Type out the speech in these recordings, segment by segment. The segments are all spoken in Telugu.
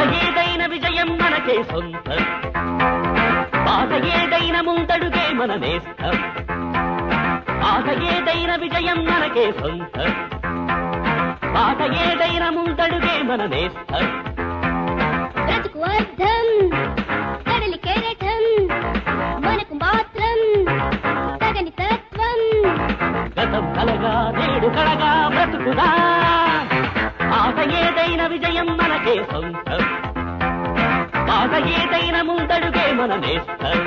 ఏదైన విజయం మనకే సొంతం బాధ ఏదైన ముందడుగే మన నేస్తం బాధ ఏదైన విజయం మనకే సొంతం బాధ ఏదైన ముందడుగే మన నేస్తం బ్రతుకు అర్థం కడలి కెరటం మనకు మాత్రం తగని తత్వం గతం కలగా నేడు కడగా బ్రతుకుదా బాధ ఏదైన విజయం మనకే సొంతం బాధ ఏదైన ముందడుగే మన నేస్తం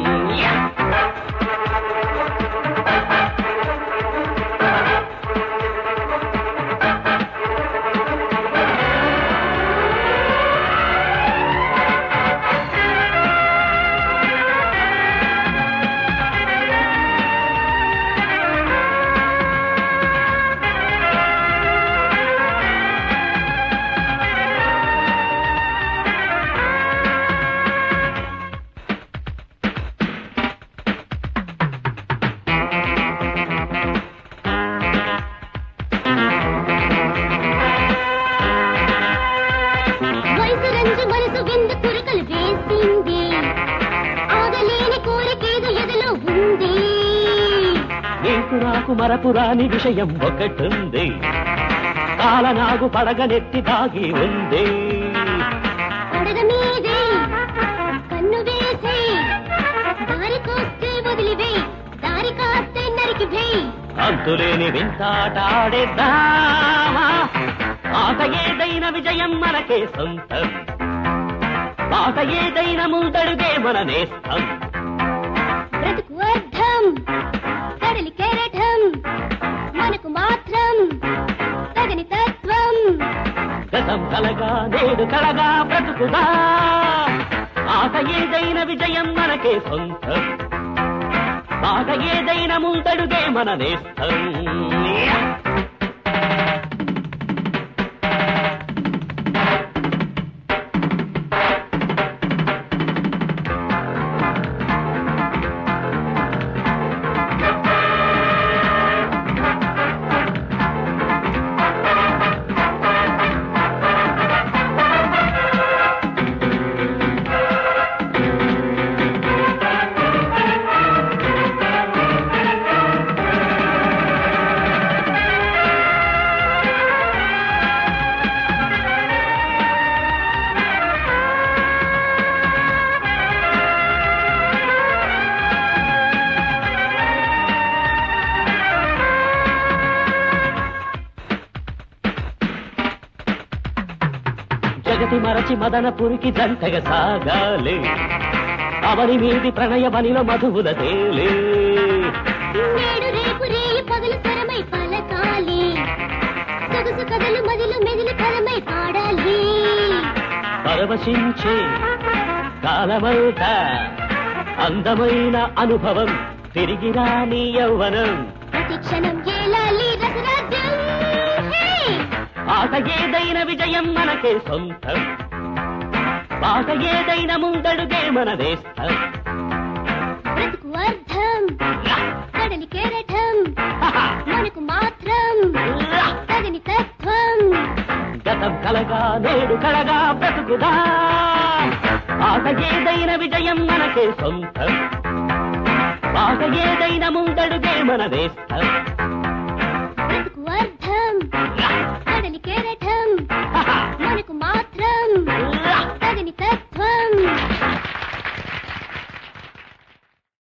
మనసు విందు కురకలు వేసింది ఆగలేని కోరికేదో ఎదలో ఉంది నీకు నాకు మరపురాని విషయం ఒకటుంది కాలనాగు పడగనెత్తి దాగి ఉంది పడగ మీదే కన్ను వేసే దారి కోస్తే వదిలివే దారి కాస్తే నరికి వే అంతులేని వింతాటాడేద్దామా బాధ ఏదైన విజయం మనకే సొంతం బాధ ఏదైన ముందడుగే మన నేస్తం బ్రతుకు అర్థం కడలి కెరటం మనకు మాత్రం తగని తత్వం గతం కలగా నేడు కలగా బ్రతుకుదా బాధ ఏదైన విజయం మనకే సొంతం బాధ ఏదైన ముందడుగే మన నేస్తం జగతి మరచి మదనపురికి జంటగా సాగాలి అవని మీది ప్రణయ బనిలో మధువుల తేలే నేడు రేపు రేయి పగలు స్వరమై పలకాలి సొగసు కథలు మదిలో మెదిలి పరమై పాడాలి పరవశించే కాలమంతా అందమైన అనుభవం తిరిగి రాని యౌవనం ప్రతి క్షణం ఏలాలి రసరాజ్యం బాధ ఏదైన విజయం మనకే సొంతం బాధ ఏదైన ముందడుగే మన నేస్తం బ్రతుకు అర్థం కడలి కెరటం మనకు మాత్రం తగని తత్వం గతం కలగా నేడు కలగా బ్రతుకుదా బాధ ఏదైన విజయం మనకే సొంతం బాధ ఏదైన ముందడుగే మన నేస్తం బ్రతుకు అర్థం కడలి కెరటం